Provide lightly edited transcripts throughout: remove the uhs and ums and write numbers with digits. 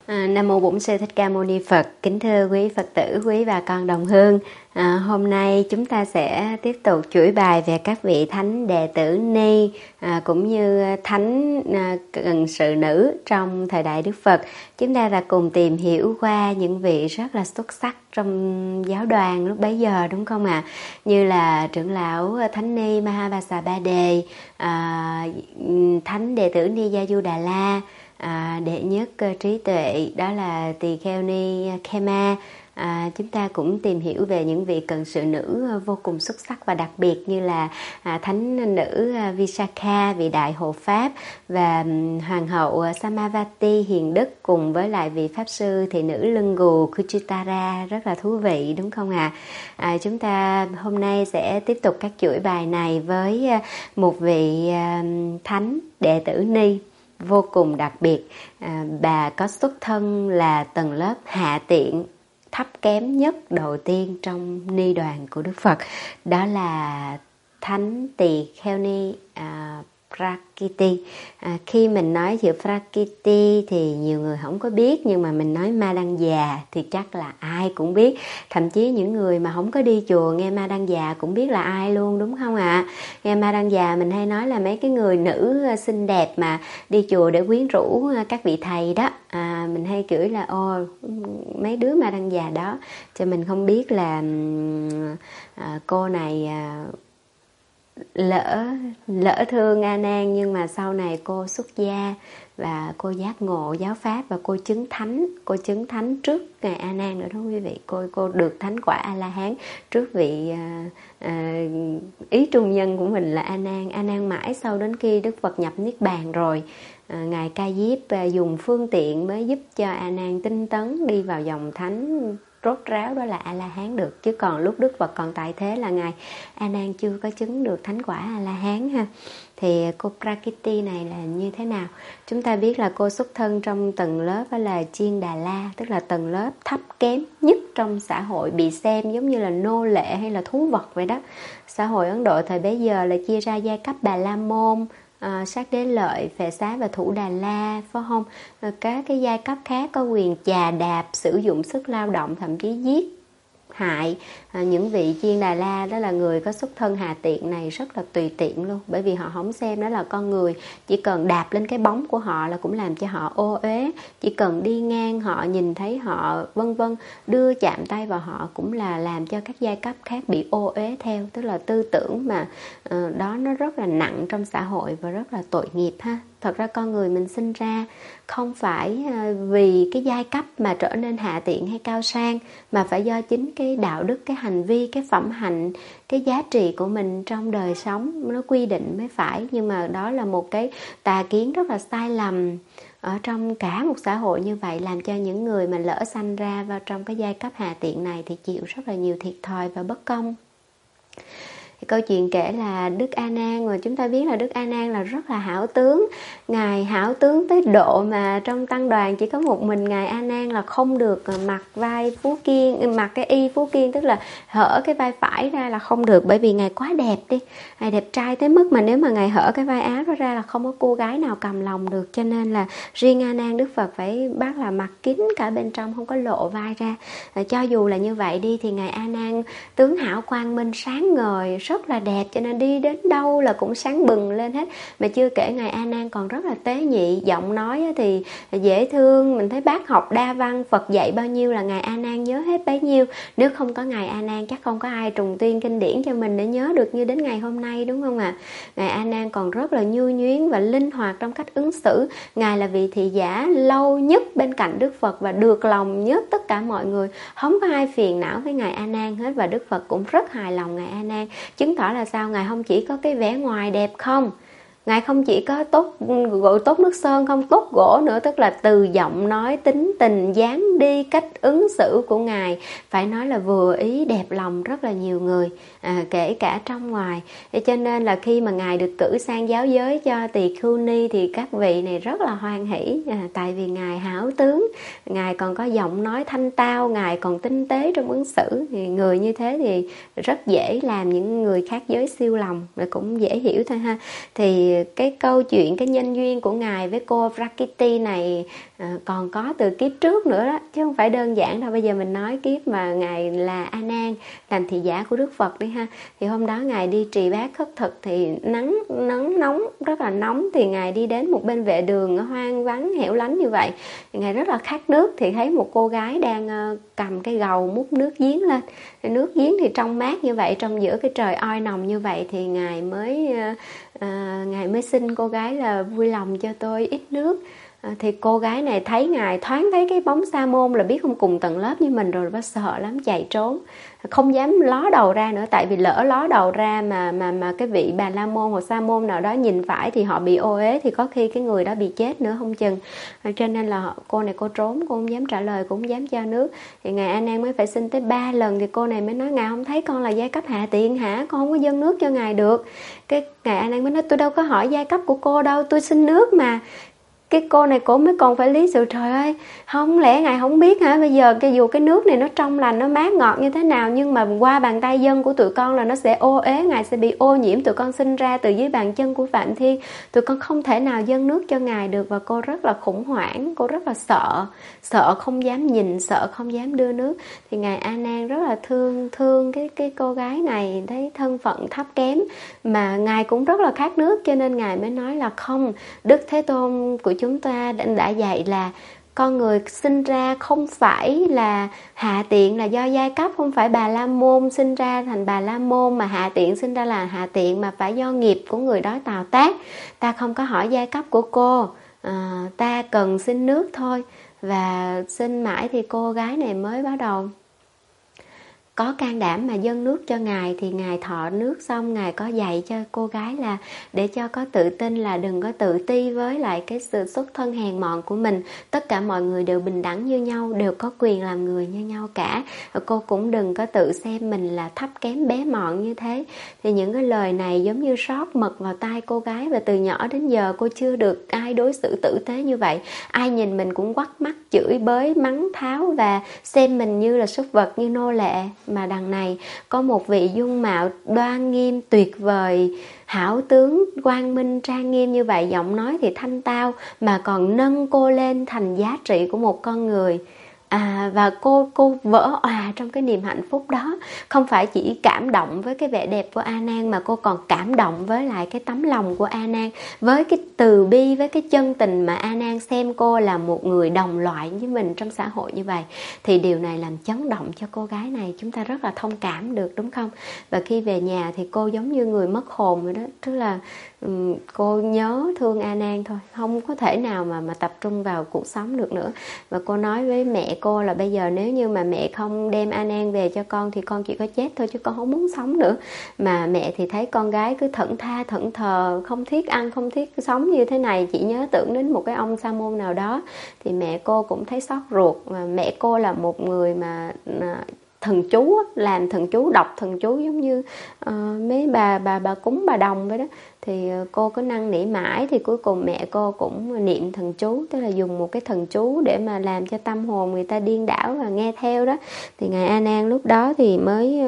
Nam mô Bổn Sư Thích Ca Mâu Ni Phật. Kính thưa quý Phật tử, quý bà con đồng hương. Hôm nay chúng ta sẽ tiếp tục chuỗi bài về các vị thánh đệ tử Ni cũng như thánh cận sự nữ trong thời đại Đức Phật. Chúng ta đã cùng tìm hiểu qua những vị rất là xuất sắc trong giáo đoàn lúc bấy giờ, đúng không ạ? Như là trưởng lão Thánh Ni Mahavassabhade, thánh đệ tử Ni Gia Du Đà La, đệ nhất trí tuệ đó là Tỳ Kheo Ni Khema. Chúng ta cũng tìm hiểu về những vị cận sự nữ vô cùng xuất sắc và đặc biệt như là thánh nữ Visakha, vị đại hộ pháp, và hoàng hậu Samavati hiền đức, cùng với lại vị pháp sư thị nữ lưng gù Kuchitara, rất là thú vị, đúng không ạ? Chúng ta hôm nay sẽ tiếp tục các chuỗi bài này với một vị thánh đệ tử Ni vô cùng đặc biệt. Bà có xuất thân là tầng lớp hạ tiện, thấp kém nhất đầu tiên trong ni đoàn của Đức Phật, đó là thánh Tỳ Kheo Ni Prakiti. Khi mình nói chữ Prakiti thì nhiều người không có biết, nhưng mà mình nói Ma Đăng Già thì chắc là ai cũng biết. Thậm chí những người mà không có đi chùa nghe Ma Đăng Già cũng biết là ai luôn, đúng không ạ? Nghe Ma Đăng Già mình hay nói là mấy cái người nữ xinh đẹp mà đi chùa để quyến rũ các vị thầy đó. Mình hay chửi là mấy đứa Ma Đăng Già đó, cho mình không biết là cô này lỡ thương A Nan, nhưng mà sau này cô xuất gia và cô giác ngộ giáo pháp và cô chứng thánh trước ngài A Nan nữa đó quý vị. Cô được thánh quả A La Hán trước vị ý trung nhân của mình là A Nan mãi sau đến khi Đức Phật nhập niết bàn rồi, ngài Ca Diếp dùng phương tiện mới giúp cho A Nan tinh tấn đi vào dòng thánh rốt ráo, đó là A La Hán được. Chứ còn lúc Đức Phật còn tại thế là ngài A Nan chưa có chứng được thánh quả A La Hán ha. Thì cô Prakiti này là như thế nào? Chúng ta biết là cô xuất thân trong tầng lớp đó là Chiên Đà La, tức là tầng lớp thấp kém nhất trong xã hội, bị xem giống như là nô lệ hay là thú vật vậy đó. Xã hội Ấn Độ thời bấy giờ là chia ra giai cấp Bà La Môn, Sát Đế Lợi, Phệ Xá và Thủ Đà La, phải không? Các cái giai cấp khác có quyền chà đạp, sử dụng sức lao động, thậm chí giết hại những vị Chiên Đà La. Đó là người có xuất thân hà tiện này rất là tùy tiện luôn, bởi vì họ không xem đó là con người, chỉ cần đạp lên cái bóng của họ là cũng làm cho họ ô uế, chỉ cần đi ngang họ nhìn thấy họ vân vân, đưa chạm tay vào họ cũng là làm cho các giai cấp khác bị ô uế theo. Tức là tư tưởng mà đó nó rất là nặng trong xã hội và rất là tội nghiệp ha. Thật ra con người mình sinh ra không phải vì cái giai cấp mà trở nên hạ tiện hay cao sang, mà phải do chính cái đạo đức, cái hành vi, cái phẩm hạnh, cái giá trị của mình trong đời sống nó quy định mới phải. Nhưng mà đó là một cái tà kiến rất là sai lầm ở trong cả một xã hội như vậy, làm cho những người mà lỡ sanh ra vào trong cái giai cấp hạ tiện này thì chịu rất là nhiều thiệt thòi và bất công. Câu chuyện kể là Đức A Nan, mà chúng ta biết là Đức A Nan là rất là hảo tướng. Ngài hảo tướng tới độ mà trong tăng đoàn chỉ có một mình ngài A Nan là không được mặc vai Phú Kiên, mặc cái y Phú Kiên, tức là hở cái vai phải ra là không được, bởi vì ngài quá đẹp đi. Ngài đẹp trai tới mức mà nếu mà ngài hở cái vai áo đó ra là không có cô gái nào cầm lòng được. Cho nên là riêng A Nan Đức Phật phải bắt là mặc kín cả bên trong, không có lộ vai ra. Cho dù là như vậy đi thì ngài A Nan tướng hảo quang minh sáng ngời, rất là đẹp, cho nên đi đến đâu là cũng sáng bừng lên hết. Mà chưa kể ngài A Nan còn rất là tế nhị, giọng nói thì dễ thương. Mình thấy bác học đa văn, Phật dạy bao nhiêu là ngài A Nan nhớ hết bấy nhiêu. Nếu không có ngài A Nan chắc không có ai trùng tuyên kinh điển cho mình để nhớ được như đến ngày hôm nay, đúng không ạ? Ngài A Nan còn rất là nhu nhuyến và linh hoạt trong cách ứng xử. Ngài là vị thị giả lâu nhất bên cạnh Đức Phật và được lòng nhất tất cả mọi người, không có ai phiền não với ngài A Nan hết, và Đức Phật cũng rất hài lòng ngài A Nan. Chứng tỏ là sao? Ngài không chỉ có cái vẻ ngoài đẹp không, ngài không chỉ có tốt nước sơn không, tốt gỗ nữa. Tức là từ giọng nói, tính tình, dáng đi, cách ứng xử của ngài phải nói là vừa ý, đẹp lòng rất là nhiều người, kể cả trong ngoài. Cho nên là khi mà ngài được cử sang giáo giới cho Tỳ Khưu Ni thì các vị này rất là hoan hỷ, tại vì ngài hảo tướng, ngài còn có giọng nói thanh tao, ngài còn tinh tế trong ứng xử. Thì người như thế thì rất dễ làm những người khác giới siêu lòng, cũng dễ hiểu thôi ha. Thì thì cái câu chuyện, cái nhân duyên của Ngài với cô Prakriti này còn có từ kiếp trước nữa đó, chứ không phải đơn giản đâu. Bây giờ mình nói kiếp mà Ngài là A Nan, làm thị giả của Đức Phật đi ha. Thì hôm đó Ngài đi trì bát khất thực thì nóng, rất là nóng. Thì Ngài đi đến một bên vệ đường hoang vắng hẻo lánh như vậy, thì Ngài rất là khát nước, thì thấy một cô gái đang cầm cái gầu múc nước giếng lên. Nước giếng thì trong mát như vậy, trong giữa cái trời oi nồng như vậy, thì Ngài mới xin cô gái là vui lòng cho tôi ít nước. Thì cô gái này thấy Ngài, thoáng thấy cái bóng Sa môn là biết không cùng tầng lớp như mình rồi, bà sợ lắm, chạy trốn, không dám ló đầu ra nữa. Tại vì lỡ ló đầu ra mà cái vị Bà La môn hoặc Sa môn nào đó nhìn phải thì họ bị ô uế, thì có khi cái người đó bị chết nữa không chừng. Cho nên là cô này cô trốn, cô không dám trả lời, cô không dám cho nước. Thì Ngài A Nan mới phải xin tới 3 lần, thì cô này mới nói: Ngài không thấy con là giai cấp hạ tiện hả, con không có dâng nước cho Ngài được. Cái Ngài A Nan mới nói: tôi đâu có hỏi giai cấp của cô đâu, tôi xin nước mà. Cái cô này cổ mới còn phải lý sự: trời ơi, không lẽ Ngài không biết hả? Bây giờ cho dù cái nước này nó trong lành, nó mát ngọt như thế nào, nhưng mà qua bàn tay dân của tụi con là nó sẽ ô uế, Ngài sẽ bị ô nhiễm. Tụi con sinh ra từ dưới bàn chân của Phạm Thiên, tụi con không thể nào dâng nước cho Ngài được. Và cô rất là khủng hoảng, cô rất là sợ không dám nhìn, sợ không dám đưa nước. Thì Ngài A Nan rất là thương cái cô gái này, thấy thân phận thấp kém mà Ngài cũng rất là khát nước, cho nên Ngài mới nói là: không, Đức Thế Tôn của chúng ta đã dạy là con người sinh ra không phải là hạ tiện là do giai cấp, không phải Bà La môn sinh ra thành Bà La môn mà hạ tiện sinh ra là hạ tiện, mà phải do nghiệp của người đó tào tác. Ta không có hỏi giai cấp của cô, ta cần xin nước thôi. Và xin mãi thì cô gái này mới bắt đầu có can đảm mà dâng nước cho Ngài. Thì Ngài thọ nước xong, Ngài có dạy cho cô gái là để cho có tự tin, là đừng có tự ti với lại cái sự xuất thân hèn mọn của mình. Tất cả mọi người đều bình đẳng như nhau, đều có quyền làm người như nhau cả. Cô cũng đừng có tự xem mình là thấp kém bé mọn như thế. Thì những cái lời này giống như rót mật vào tai cô gái. Và từ nhỏ đến giờ cô chưa được ai đối xử tử tế như vậy. Ai nhìn mình cũng quắt mắt, chửi bới, mắng tháo và xem mình như là súc vật, như nô lệ. Mà đằng này có một vị dung mạo đoan nghiêm tuyệt vời, hảo tướng quang minh trang nghiêm như vậy, giọng nói thì thanh tao, mà còn nâng cô lên thành giá trị của một con người. Và cô vỡ òa trong cái niềm hạnh phúc đó. Không phải chỉ cảm động với cái vẻ đẹp của A Nan, mà cô còn cảm động với lại cái tấm lòng của A Nan, với cái từ bi, với cái chân tình mà A Nan xem cô là một người đồng loại với mình trong xã hội như vậy. Thì điều này làm chấn động cho cô gái này, chúng ta rất là thông cảm được, đúng không? Và khi về nhà thì cô giống như người mất hồn vậy đó. Tức là cô nhớ thương A Nan thôi, không có thể nào mà tập trung vào cuộc sống được nữa. Và cô nói với mẹ cô là bây giờ nếu như mà mẹ không đem A Nan về cho con thì con chỉ có chết thôi, chứ con không muốn sống nữa. Mà mẹ thì thấy con gái cứ thẫn tha thẫn thờ, không thiết ăn không thiết sống như thế này, chỉ nhớ tưởng đến một cái ông sa môn nào đó. Thì mẹ cô cũng thấy xót ruột. Và mẹ cô là một người mà thần chú, làm thần chú, đọc thần chú giống như mấy bà cúng bà đồng vậy đó. Thì cô cứ năn nỉ mãi, thì cuối cùng mẹ cô cũng niệm thần chú, tức là dùng một cái thần chú để mà làm cho tâm hồn người ta điên đảo và nghe theo đó. Thì Ngài A Nan lúc đó thì mới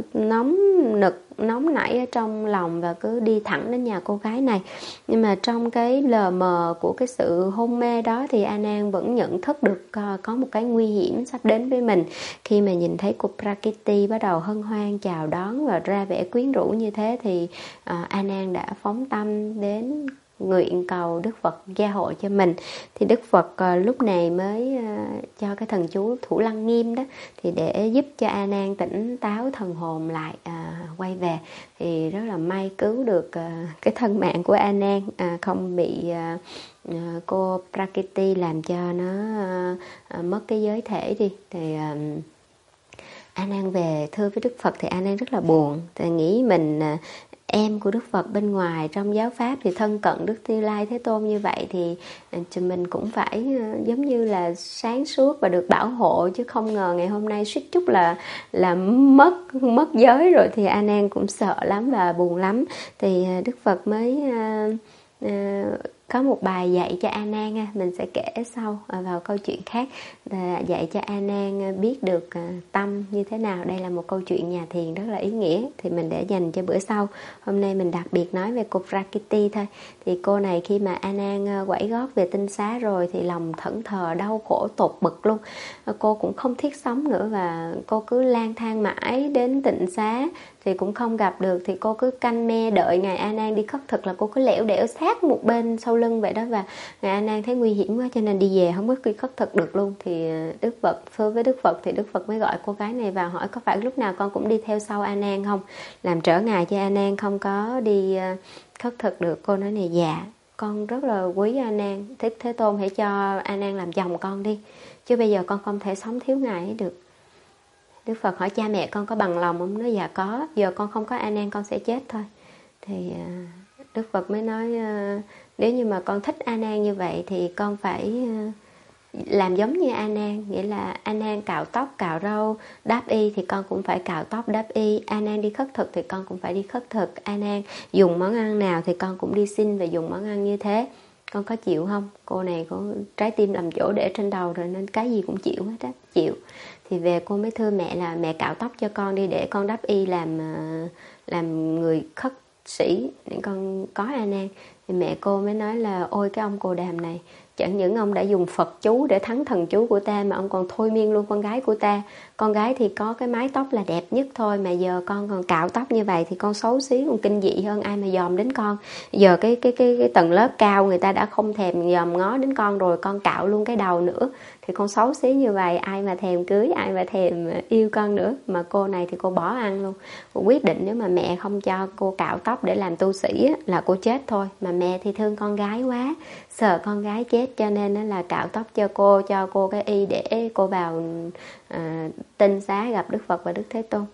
nóng nảy ở trong lòng và cứ đi thẳng đến nhà cô gái này. Nhưng mà trong cái lờ mờ của cái sự hôn mê đó thì A Nan vẫn nhận thức được có một cái nguy hiểm sắp đến với mình. Khi mà nhìn thấy cô Prakriti bắt đầu hân hoan chào đón và ra vẻ quyến rũ như thế, thì A Nan đã phóng tâm đến nguyện cầu Đức Phật gia hộ cho mình. Thì Đức Phật lúc này mới cho cái thần chú Thủ Lăng Nghiêm đó, thì để giúp cho A Nan tỉnh táo thần hồn lại, quay về. Thì rất là may cứu được cái thân mạng của A Nan, không bị cô Prakriti làm cho nó mất cái giới thể đi. Thì A Nan về thưa với Đức Phật thì A Nan rất là buồn. Thì nghĩ mình em của Đức Phật bên ngoài trong giáo pháp thì thân cận Đức Như Lai Thế Tôn như vậy, thì mình cũng phải giống như là sáng suốt và được bảo hộ, chứ không ngờ ngày hôm nay suýt chút là mất giới rồi. Thì A Nan cũng sợ lắm và buồn lắm. Thì Đức Phật mới có một bài dạy cho A Nan, mình sẽ kể sau vào câu chuyện khác, dạy cho A Nan biết được tâm như thế nào. Đây là một câu chuyện nhà thiền rất là ý nghĩa, thì mình để dành cho bữa sau. Hôm nay mình đặc biệt nói về cô Prakriti thôi. Thì cô này khi mà A Nan quẩy gót về tinh xá rồi thì lòng thẫn thờ đau khổ tột bực luôn. Cô cũng không thiết sống nữa, và cô cứ lang thang mãi đến tịnh xá thì cũng không gặp được. Thì cô cứ canh me đợi ngài A Nan đi khất thực, là cô cứ lẻo đẻo sát một bên sau lưng vậy đó. Và ngài A Nan thấy nguy hiểm quá cho nên đi về, không có đi khất thực được luôn. Thì Đức Phật thưa với Đức Phật, thì Đức Phật mới gọi cô gái này vào hỏi có phải lúc nào con cũng đi theo sau A Nan không, làm trở ngại cho A Nan không có đi khất thực được. Cô nói này, dạ con rất là quý A Nan, Thế Tôn hãy cho A Nan làm chồng con đi, chứ bây giờ con không thể sống thiếu ngài ấy được. Đức Phật hỏi cha mẹ con có bằng lòng không? Nói dạ có, giờ con không có A Nan con sẽ chết thôi. Thì Đức Phật mới nói nếu như mà con thích A Nan như vậy thì con phải làm giống như A Nan, nghĩa là A Nan cạo tóc cạo râu đáp y thì con cũng phải cạo tóc đáp y, A Nan đi khất thực thì con cũng phải đi khất thực, A Nan dùng món ăn nào thì con cũng đi xin và dùng món ăn như thế, con có chịu không? Cô này có trái tim làm chỗ để trên đầu rồi nên cái gì cũng chịu hết á, chịu. Thì về cô mới thưa mẹ là mẹ cạo tóc cho con đi để con đáp y làm người khất sĩ để con có A Nan. Thì mẹ cô mới nói là ôi cái ông Cồ Đàm này, chẳng những ông đã dùng Phật chú để thắng thần chú của ta mà ông còn thôi miên luôn con gái của ta. Con gái thì có cái mái tóc là đẹp nhất thôi, mà giờ con còn cạo tóc như vậy thì con xấu xí, con kinh dị hơn ai mà dòm đến con. Giờ cái tầng lớp cao người ta đã không thèm dòm ngó đến con rồi, con cạo luôn cái đầu nữa thì con xấu xí như vậy ai mà thèm cưới, ai mà thèm yêu con nữa. Mà cô này thì cô bỏ ăn luôn. Cô quyết định nếu mà mẹ không cho cô cạo tóc để làm tu sĩ là cô chết thôi. Mà mẹ thì thương con gái quá, sợ con gái chết cho nên là cạo tóc cho cô cái y để cô vào tinh xá gặp Đức Phật và Đức Thế Tôn.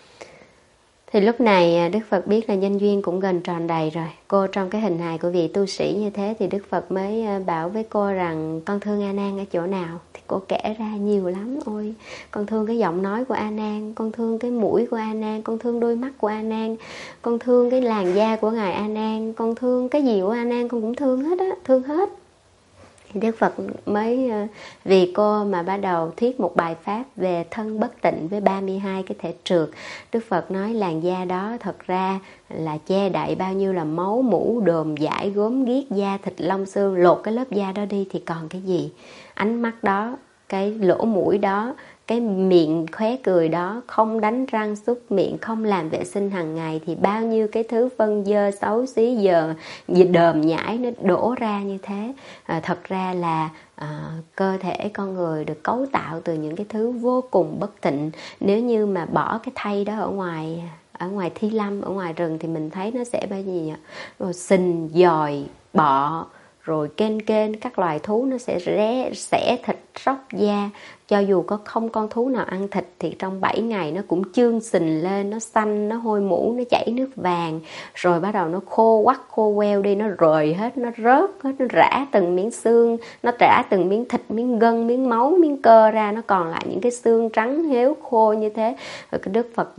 Thì lúc này Đức Phật biết là nhân duyên cũng gần tròn đầy rồi. Cô trong cái hình hài của vị tu sĩ như thế thì Đức Phật mới bảo với cô rằng con thương A Nan ở chỗ nào. Thì cô kể ra nhiều lắm. Ôi, con thương cái giọng nói của A Nan, con thương cái mũi của A Nan, con thương đôi mắt của A Nan, con thương cái làn da của ngài A Nan, con thương cái gì của A Nan con cũng thương hết á, thương hết. Đức Phật mới vì cô mà bắt đầu thuyết một bài pháp về thân bất tịnh với 32 cái thể trượt. Đức Phật nói làn da đó thật ra là che đậy bao nhiêu là máu mủ đờm dãi gốm ghiếc da thịt lông xương, lột cái lớp da đó đi thì còn cái gì? Ánh mắt đó, cái lỗ mũi đó, cái miệng khóe cười đó, không đánh răng súc miệng, không làm vệ sinh hàng ngày thì bao nhiêu cái thứ phân dơ xấu xí giờ đờm nhãi nó đổ ra như thế. Thật ra là cơ thể con người được cấu tạo từ những cái thứ vô cùng bất tịnh. Nếu như mà bỏ cái thây đó ở ngoài thi lâm, ở ngoài rừng thì mình thấy nó sẽ bao gì rồi sình, dòi, bọ, rồi kên các loài thú nó sẽ xẻ thịt róc da. Cho dù có không con thú nào ăn thịt thì trong 7 ngày nó cũng chương sình lên, nó xanh, nó hôi mũ, nó chảy nước vàng, rồi bắt đầu nó khô quắt khô queo đi, nó rời hết, nó rớt hết, nó rã từng miếng xương, nó rã từng miếng thịt, miếng gân, miếng máu, miếng cơ ra, nó còn lại những cái xương trắng héo khô như thế. Rồi cái Đức Phật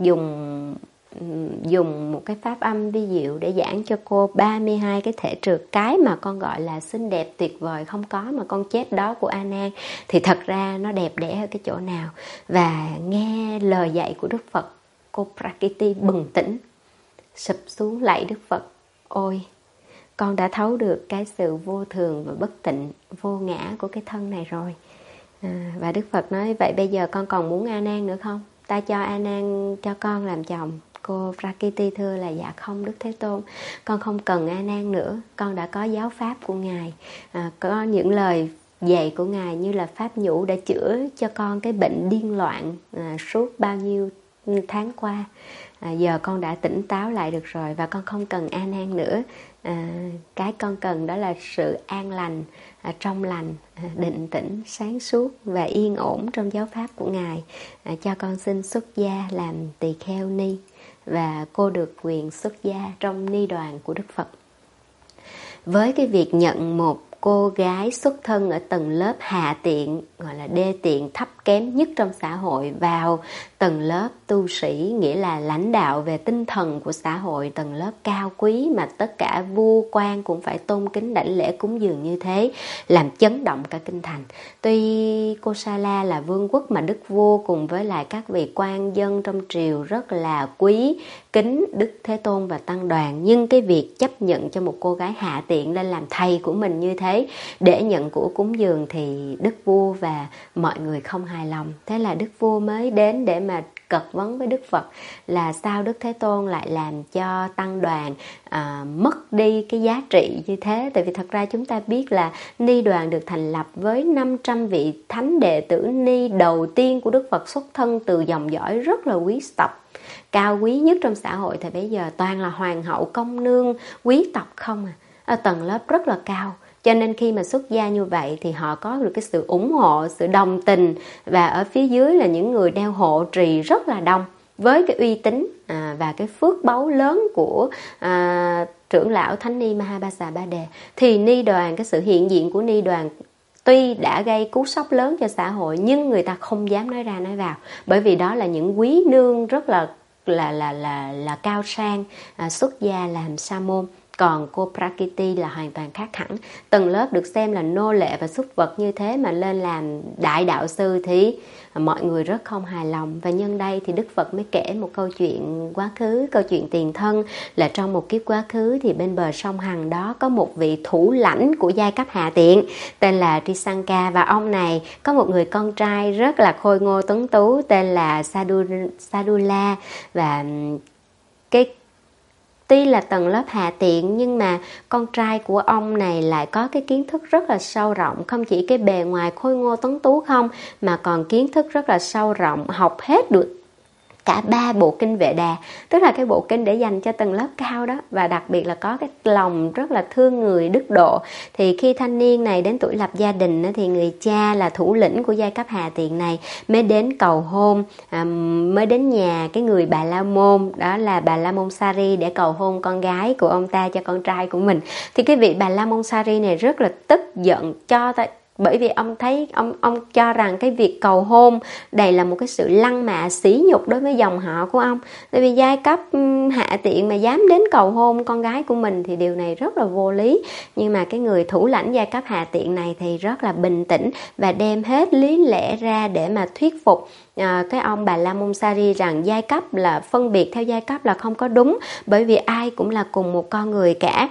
dùng một cái pháp âm vi diệu để giảng cho cô 32 cái thể trượt. Cái mà con gọi là xinh đẹp tuyệt vời không có mà con chết đó của A Nan thì thật ra nó đẹp đẽ ở cái chỗ nào. Và nghe lời dạy của Đức Phật, cô Prakriti bừng tỉnh, sụp xuống lạy Đức Phật. Ôi, con đã thấu được cái sự vô thường và bất tịnh, vô ngã của cái thân này rồi. Và Đức Phật nói vậy bây giờ con còn muốn A Nan nữa không? Ta cho A Nan cho con làm chồng. Cô Prakriti thưa là dạ không Đức Thế Tôn, con không cần A Nan nữa, con đã có giáo pháp của Ngài, có những lời dạy của Ngài như là pháp nhũ đã chữa cho con cái bệnh điên loạn suốt bao nhiêu tháng qua. Giờ con đã tỉnh táo lại được rồi và con không cần A Nan nữa. Cái con cần đó là sự an lành, trong lành, định tĩnh, sáng suốt và yên ổn trong giáo pháp của Ngài. Cho con xin xuất gia làm tỳ kheo ni, và cô được quyền xuất gia trong ni đoàn của Đức Phật. Với cái việc nhận một cô gái xuất thân ở tầng lớp hạ tiện, gọi là đê tiện, thấp kém nhất trong xã hội, vào tầng lớp tu sĩ, nghĩa là lãnh đạo về tinh thần của xã hội, tầng lớp cao quý mà tất cả vua quan cũng phải tôn kính đảnh lễ cúng dường như thế, làm chấn động cả kinh thành. Tuy Kosala là vương quốc mà đức vua cùng với lại các vị quan dân trong triều rất là quý kính Đức Thế Tôn và tăng đoàn, nhưng cái việc chấp nhận cho một cô gái hạ tiện lên làm thầy của mình như thế để nhận của cúng dường thì đức vua và mọi người không hài lòng. Thế là đức vua mới đến để mà cật vấn với Đức Phật là sao Đức Thế Tôn lại làm cho tăng đoàn mất đi cái giá trị như thế. Tại vì thật ra chúng ta biết là ni đoàn được thành lập với 500 vị thánh đệ tử ni đầu tiên của Đức Phật, xuất thân từ dòng dõi rất là quý tộc, cao quý nhất trong xã hội. Thì bây giờ toàn là hoàng hậu, công nương, quý tộc không ở tầng lớp rất là cao. Cho nên khi mà xuất gia như vậy thì họ có được cái sự ủng hộ, sự đồng tình, và ở phía dưới là những người đeo hộ trì rất là đông với cái uy tín và cái phước báu lớn của trưởng lão Thánh Ni Mahapasa Ba Đề. Thì ni đoàn, cái sự hiện diện của ni đoàn tuy đã gây cú sốc lớn cho xã hội nhưng người ta không dám nói ra nói vào, bởi vì đó là những quý nương rất là cao sang xuất gia làm sa môn. Còn cô Prakiti là hoàn toàn khác hẳn. Tầng lớp được xem là nô lệ và súc vật như thế mà lên làm đại đạo sư thì mọi người rất không hài lòng. Và nhân đây thì Đức Phật mới kể một câu chuyện quá khứ, câu chuyện tiền thân, là trong một kiếp quá khứ thì bên bờ sông Hằng đó có một vị thủ lãnh của giai cấp hạ tiện tên là Trisanka, và ông này có một người con trai rất là khôi ngô tuấn tú tên là Sadula. Và tuy là tầng lớp hạ tiện nhưng mà con trai của ông này lại có cái kiến thức rất là sâu rộng, không chỉ cái bề ngoài khôi ngô tuấn tú không mà còn kiến thức rất là sâu rộng, học hết được cả 3 bộ kinh Vệ Đà, tức là cái bộ kinh để dành cho tầng lớp cao đó, và đặc biệt là có cái lòng rất là thương người đức độ. Thì khi thanh niên này đến tuổi lập gia đình thì người cha là thủ lĩnh của giai cấp hạ tiện này mới đến cầu hôn, mới đến nhà cái người Bà La Môn, đó là Bà La Môn Sari, để cầu hôn con gái của ông ta cho con trai của mình. Thì cái vị Bà La Môn Sari này rất là tức giận bởi vì ông thấy ông cho rằng cái việc cầu hôn đây là một cái sự lăng mạ sỉ nhục đối với dòng họ của ông. Tại vì giai cấp hạ tiện mà dám đến cầu hôn con gái của mình thì điều này rất là vô lý. Nhưng mà cái người thủ lãnh giai cấp hạ tiện này thì rất là bình tĩnh và đem hết lý lẽ ra để mà thuyết phục cái ông Bà La Môn Sari rằng giai cấp là phân biệt theo giai cấp là không có đúng, bởi vì ai cũng là cùng một con người cả,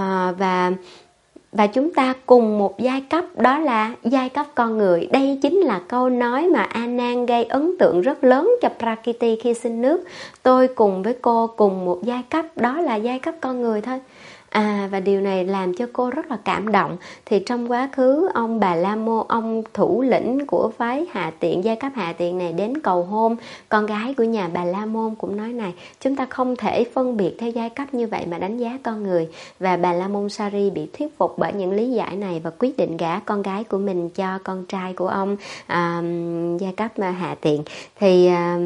và chúng ta cùng một giai cấp, đó là giai cấp con người. Đây chính là câu nói mà A Nan gây ấn tượng rất lớn cho Prakiti khi xin nước. Tôi cùng với cô cùng một giai cấp, đó là giai cấp con người thôi. Và điều này làm cho cô rất là cảm động. Thì trong quá khứ ông Bà La Môn, ông thủ lĩnh của phái hạ tiện, giai cấp hạ tiện này đến cầu hôn con gái của nhà Bà La Môn cũng nói này, chúng ta không thể phân biệt theo giai cấp như vậy mà đánh giá con người. Và Bà La Môn Sari bị thuyết phục bởi những lý giải này và quyết định gả con gái của mình cho con trai của ông giai cấp hạ tiện. Thì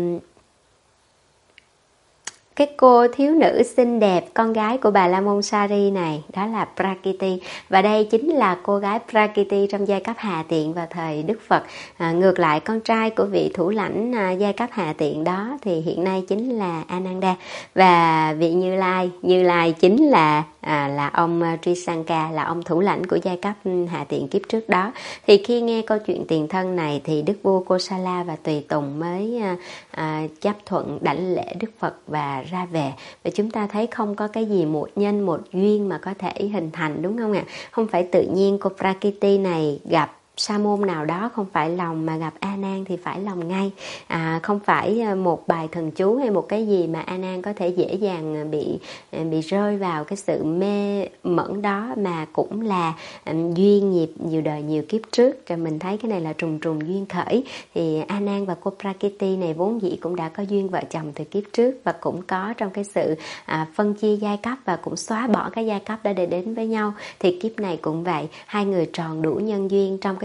cái cô thiếu nữ xinh đẹp, con gái của Bà La Môn Sari này, đó là Prakiti. Và đây chính là cô gái Prakiti trong giai cấp hạ tiện vào thời Đức Phật. Ngược lại, con trai của vị thủ lãnh giai cấp hạ tiện đó thì hiện nay chính là Ananda. Và vị Như Lai chính là ông Trisanka, là ông thủ lãnh của giai cấp hạ tiện kiếp trước đó. Thì khi nghe câu chuyện tiền thân này thì Đức vua Kosala và tùy tùng mới chấp thuận đảnh lễ Đức Phật và ra về. Và chúng ta thấy không có cái gì một nhân một duyên mà có thể hình thành, đúng không ạ? Không phải tự nhiên cô Prakiti này gặp sa môn nào đó không phải lòng, mà gặp A Nan thì phải lòng ngay. Không phải một bài thần chú hay một cái gì mà A Nan có thể dễ dàng bị rơi vào cái sự mê mẩn đó, mà cũng là duyên nghiệp nhiều đời nhiều kiếp trước. Rồi mình thấy cái này là trùng duyên khởi. Thì A Nan và cô Prakiti này vốn dĩ cũng đã có duyên vợ chồng từ kiếp trước, và cũng có trong cái sự phân chia giai cấp và cũng xóa bỏ cái giai cấp đó để đến với nhau. Thì kiếp này cũng vậy, hai người tròn đủ nhân duyên trong cái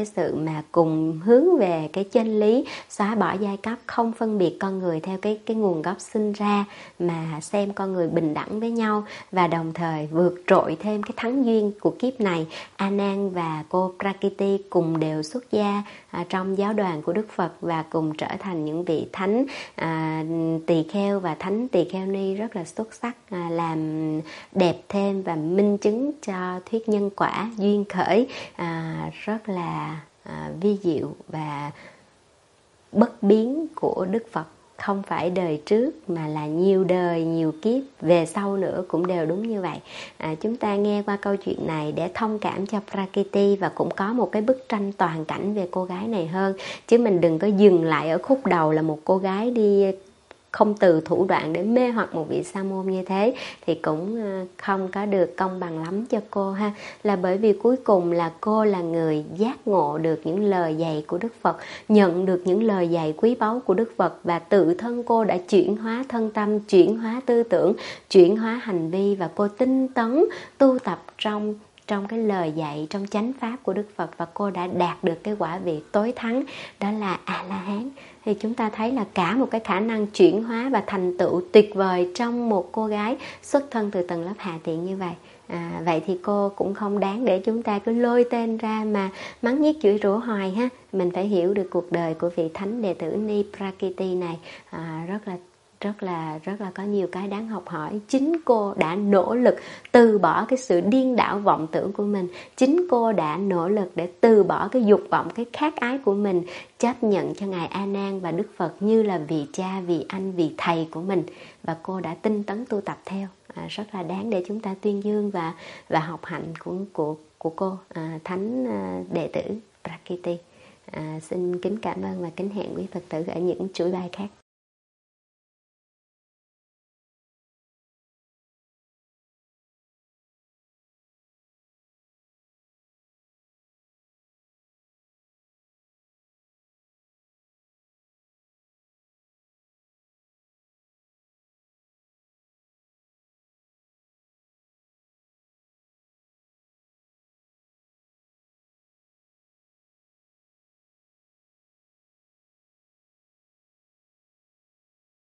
cái sự mà cùng hướng về cái chân lý, xóa bỏ giai cấp, không phân biệt con người theo cái nguồn gốc sinh ra, mà xem con người bình đẳng với nhau, và đồng thời vượt trội thêm cái thắng duyên của kiếp này. A Nan và cô Prakriti cùng đều xuất gia trong giáo đoàn của Đức Phật và cùng trở thành những vị thánh tỳ kheo và thánh tỳ kheo ni rất là xuất sắc, làm đẹp thêm và minh chứng cho thuyết nhân quả duyên khởi rất là vi diệu và bất biến của Đức Phật. Không phải đời trước mà là nhiều đời, nhiều kiếp về sau nữa cũng đều đúng như vậy. Chúng ta nghe qua câu chuyện này để thông cảm cho Prakriti và cũng có một cái bức tranh toàn cảnh về cô gái này hơn. Chứ mình đừng có dừng lại ở khúc đầu là một cô gái đi không từ thủ đoạn để mê hoặc một vị sa môn như thế, thì cũng không có được công bằng lắm cho cô ha. Là bởi vì cuối cùng là cô là người giác ngộ được những lời dạy của Đức Phật, nhận được những lời dạy quý báu của Đức Phật, và tự thân cô đã chuyển hóa thân tâm, chuyển hóa tư tưởng, chuyển hóa hành vi, và cô tinh tấn tu tập trong cái lời dạy, trong chánh pháp của Đức Phật, và cô đã đạt được cái quả vị tối thắng, đó là A-la-hán. Thì chúng ta thấy là cả một cái khả năng chuyển hóa và thành tựu tuyệt vời trong một cô gái xuất thân từ tầng lớp hạ tiện như vậy. Vậy thì cô cũng không đáng để chúng ta cứ lôi tên ra mà mắng nhiếc chửi rủa hoài ha. Mình phải hiểu được cuộc đời của vị thánh đệ tử Ni Prakriti này rất là có nhiều cái đáng học hỏi. Chính cô đã nỗ lực từ bỏ cái sự điên đảo vọng tưởng của mình. Chính cô đã nỗ lực để từ bỏ cái dục vọng, cái khát ái của mình, chấp nhận cho Ngài A Nan và Đức Phật như là vị cha, vị anh, vị thầy của mình. Và cô đã tinh tấn tu tập theo. Rất là đáng để chúng ta tuyên dương và học hạnh của cô, thánh đệ tử Prakriti. Xin kính cảm ơn và kính hẹn quý Phật tử ở những chuỗi bài khác.